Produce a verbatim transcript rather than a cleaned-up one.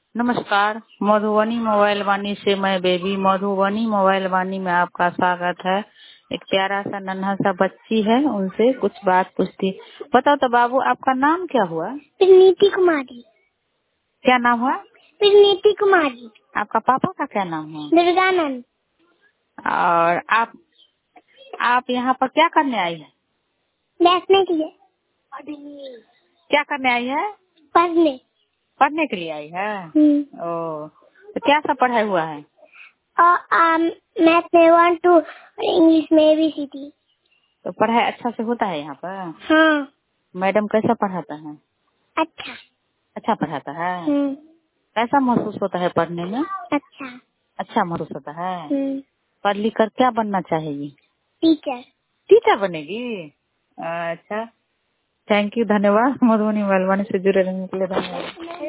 नमस्कार, मधुबनी मोबाइल वाणी से मैं बेबी। मधुबनी मोबाइल वाणी में आपका स्वागत है। एक प्यारा सा नन्हा सा बच्ची है, उनसे कुछ बात पूछती। बताओ तो बाबू, आपका नाम क्या हुआ? परिणीति कुमारी। क्या नाम हुआ? परिणीति कुमारी। आपका पापा का क्या नाम है? दुर्गानंद। और आप आप यहाँ पर क्या करने आई है? बैठने के लिए। क्या करने आई है? पढ़ने। पढ़ने के लिए आई है। हम्म। ओ, तो क्या सब पढ़ाई हुआ है? मैथ में वन टू, इंग्लिश में एबीसीडी। तो पढ़ाई अच्छा से होता है यहाँ पर? हाँ। मैडम कैसा पढ़ाता है? अच्छा। अच्छा पढ़ाता है। हम्म। कैसा महसूस होता है पढ़ने में? अच्छा। अच्छा महसूस होता है। हम्म। पढ़ लिख कर क्या बनना चाहेगी? टीचर। टीचर बनेगी। अच्छा, थैंक यू, धन्यवाद। मधुबनी मोबाइल वाणी से जुड़े रहने के लिए धन्यवाद।